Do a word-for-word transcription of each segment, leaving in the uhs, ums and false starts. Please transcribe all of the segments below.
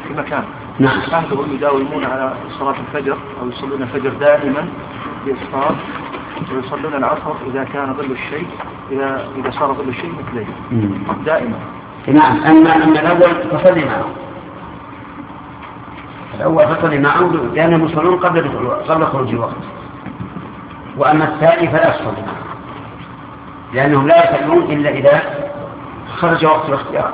في مكان نعم أهلهم يداومون على صلاة الفجر أو يصلون الفجر دائما بإسفار ويصلون العصر إذا كان ظل الشيء إذا إذا صار ظل الشيء مثليه دائما. نعم. أما أما الأول فصلي معه الأول فصلي معه لأنهم يصلون قبل قبل خروج الوقت. وأما الثاني فلا يصلي معه لأنهم لا يصلون إلا إذا خرج وقت الاختيار.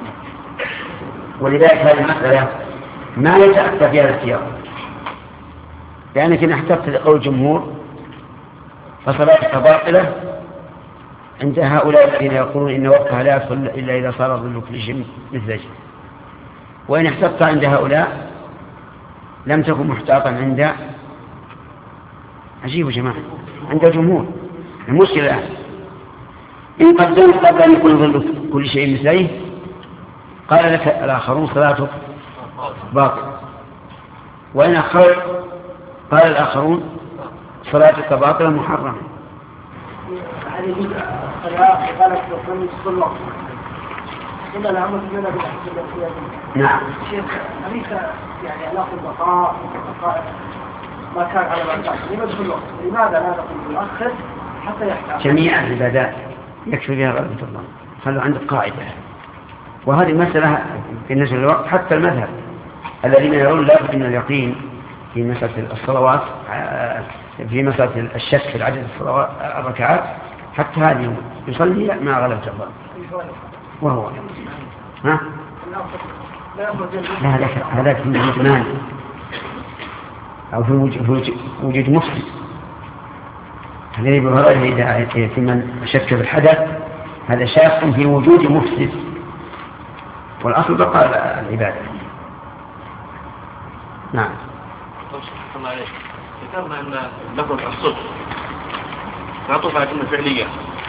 ولذلك هذه المسألة ما يتأتى فيها الاختيار لأنك إن احتفت لقول الجمهور فصلاتك باطلة عند هؤلاء الذين يقولون إن وقتها لا يدخل إلا إذا صار ظل كل شيء مثله. وإن احتفت عند هؤلاء لم تكن محتاطا عند عجيب يا جماعة عند الجمهور. المشكلة الآن إن قدمت قبل أن يكون ظل كل شيء مثله قال لك الآخرون صلاتك باطل، وإن أخرت قال الآخرون صلاتك باطلة محرمة. هذه الصلاة غلط وكل كل وقت إلا العمل لنا بالأحسن في نعم. شيخ أليس يعني علاقة البقاء ما كان على ما كان لماذا كل وقت؟ لماذا لا نقول بالأخر حتى يحتاج جميع العبادات يكفي فيها غلبة الله. خلوا عندك قاعدة، وهذه مسألة بالنسبة للوقت حتى المذهب الذين يرون لا بد من اليقين في مسألة الصلوات في مسألة الشك في عدد الصلوات الركعات حتى هذه يصلي مع غلبة الله. وهو ها لا هذاك هذاك في الاثنان أو في وجود وجود مفسد. الذي يظهر إذا في من شك بالحدث هذا شاك في وجود مفسد، والأصل بقى العبادة. نعم. الله عليك. ذكرنا أن لفظ الصدق معطوف على كلمة فعلية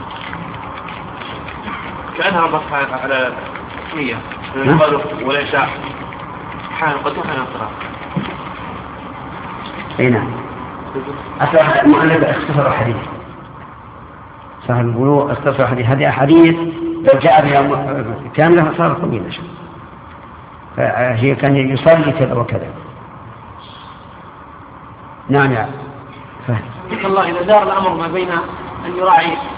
كأنها مصحة على اسمية يقال ولا شاء حال قد وحنا الصلاة. أي نعم. أصلا المؤلف اختصر الحديث صاحب البلوغ اختصر الحديث. هذه أحاديث لو جاء بها كاملة صار طويلة شوي. فهي كان يصلي كذا وكذا. نعم يا فهد. الله إذا دار الأمر ما بين أن يراعي